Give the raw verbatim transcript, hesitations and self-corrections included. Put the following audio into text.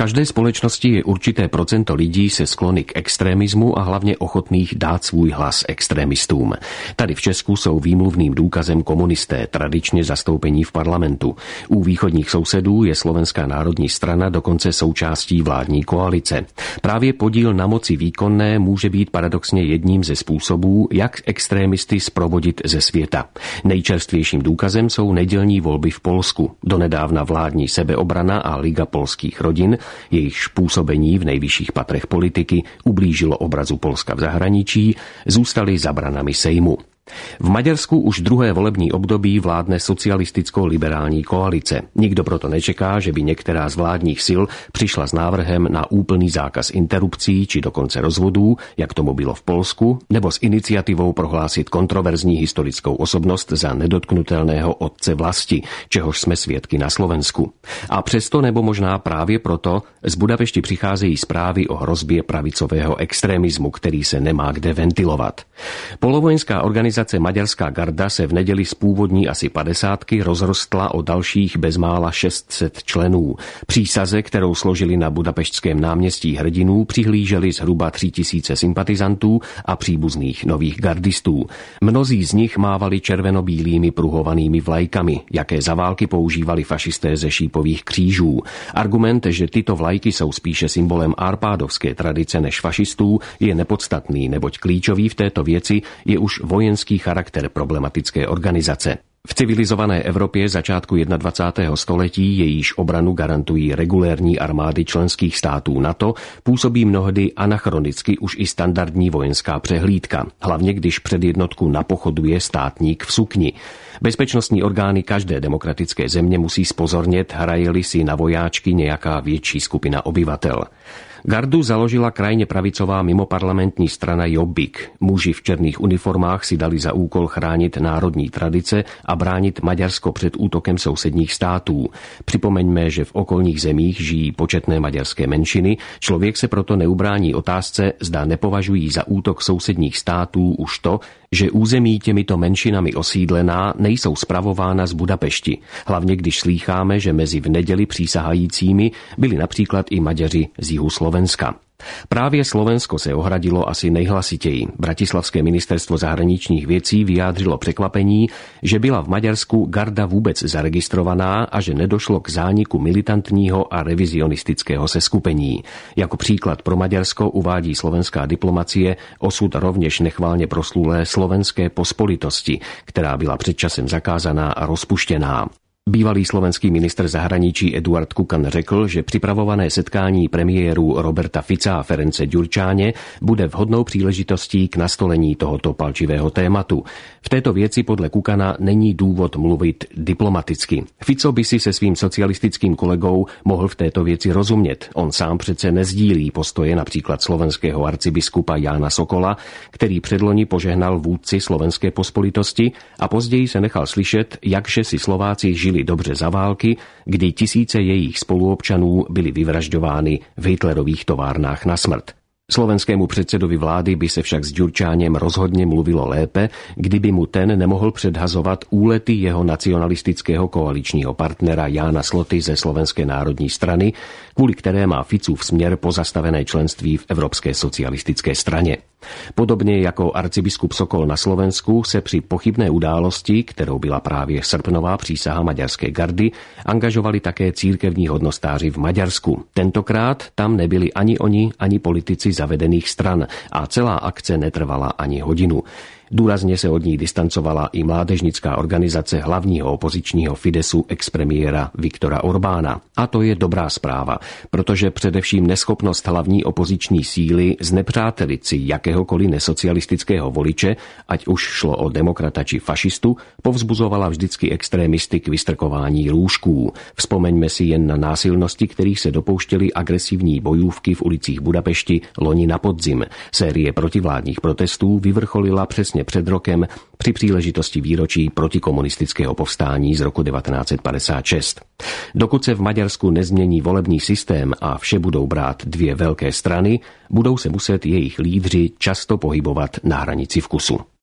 každé společnosti je určité procento lidí se sklony k extremismu a hlavně ochotných dát svůj hlas extremistům. Tady v Česku jsou výmluvným důkazem komunisté, tradičně zastoupení v parlamentu. U východních sousedů je Slovenská národní strana dokonce součástí vládní koalice. Právě podíl na moci výkonné může být paradoxně jedním ze způsobů, jak extremisty sprovodit ze světa. Nejčerstvějším důkazem jsou nedělní volby v Polsku. Donedávna vládní sebeobrana a Liga polských rodin, jejichž působení v nejvyšších patrech politiky ublížilo obrazu Polska v zahraničí, zůstaly za branami Sejmu. V Maďarsku už druhé volební období vládne socialisticko-liberální koalice. Nikdo proto nečeká, že by některá z vládních sil přišla s návrhem na úplný zákaz interrupcí či dokonce rozvodů, jak tomu bylo v Polsku, nebo s iniciativou prohlásit kontroverzní historickou osobnost za nedotknutelného otce vlasti, čehož jsme svědky na Slovensku. A přesto nebo možná právě proto z Budapešti přicházejí zprávy o hrozbě pravicového extremismu, který se nemá kde ventilovat. Polovojenská organizace Organizace Maďarská garda se v neděli z původní asi padesátky rozrostla o dalších bezmála šest set členů. Přísaze, kterou složili na budapeštském náměstí hrdinů, přihlíželi zhruba tři tisíce sympatizantů a příbuzných nových gardistů. Mnozí z nich mávali červenobílými pruhovanými vlajkami, jaké za války používali fašisté ze šípových křížů. Argument, že tyto vlajky jsou spíše symbolem arpádovské tradice než fašistů, je nepodstatný, neboť klíčový v této věci je už vojenský charakter problematické organizace. V civilizované Evropě začátku dvacátého prvního století, jejíž obranu garantují regulérní armády členských států NATO, působí mnohdy anachronicky už i standardní vojenská přehlídka, hlavně když před jednotku napochoduje státník v sukni. Bezpečnostní orgány každé demokratické země musí zpozornět, hraje-li si na vojáčky nějaká větší skupina obyvatel. Gardu založila krajně pravicová mimoparlamentní strana Jobbik. Muži v černých uniformách si dali za úkol chránit národní tradice a bránit Maďarsko před útokem sousedních států. Připomeňme, že v okolních zemích žijí početné maďarské menšiny, člověk se proto neubrání otázce, zda nepovažují za útok sousedních států už to, že území těmito menšinami osídlená nejsou spravována z Budapešti, hlavně když slýcháme, že mezi v neděli přísahajícími byli například i Maďaři z jihu Slovenska. Právě Slovensko se ohradilo asi nejhlasitěji. Bratislavské ministerstvo zahraničních věcí vyjádřilo překvapení, že byla v Maďarsku garda vůbec zaregistrovaná a že nedošlo k zániku militantního a revizionistického seskupení. Jako příklad pro Maďarsko uvádí slovenská diplomacie osud rovněž nechválně proslulé slovenské pospolitosti, která byla před časem zakázaná a rozpuštěná. Bývalý slovenský ministr zahraničí Eduard Kukan řekl, že připravované setkání premiérů Roberta Fica a Ference Gyurcsáně bude vhodnou příležitostí k nastolení tohoto palčivého tématu. V této věci podle Kukana není důvod mluvit diplomaticky. Fico by si se svým socialistickým kolegou mohl v této věci rozumět. On sám přece nezdílí postoje například slovenského arcibiskupa Jána Sokola, který předloni požehnal vůdci slovenské pospolitosti a později se nechal slyšet, jakže si Slováci žili dobře za války, kdy tisíce jejich spoluobčanů byly vyvražďovány v hitlerových továrnách na smrt. Slovenskému předsedovi vlády by se však s Gyurcsáněm rozhodně mluvilo lépe, kdyby mu ten nemohl předhazovat úlety jeho nacionalistického koaličního partnera Jána Sloty ze Slovenské národní strany, kvůli které má Ficův směr pozastavené členství v Evropské socialistické straně. Podobně jako arcibiskup Sokol na Slovensku se při pochybné události, kterou byla právě srpnová přísaha maďarské gardy, angažovali také církevní hodnostáři v Maďarsku. Tentokrát tam nebyli ani oni, ani politici zavedených stran a celá akce netrvala ani hodinu. Důrazně se od ní distancovala i mládežnická organizace hlavního opozičního Fidesu expremiéra Viktora Orbána. A to je dobrá zpráva, protože především neschopnost hlavní opoziční síly znepřátelit si jakéhokoliv nesocialistického voliče, ať už šlo o demokrata či fašistu, povzbuzovala vždycky extrémisty k vystrkování růžků. Vzpomeňme si jen na násilnosti, kterých se dopouštěly agresivní bojůvky v ulicích Budapešti loni na podzim. Série protivládních protestů vyvrcholila přesně před rokem při příležitosti výročí protikomunistického povstání z roku devatenáct set padesát šest. Dokud se v Maďarsku nezmění volební systém a vše budou brát dvě velké strany, budou se muset jejich lídři často pohybovat na hranici vkusu.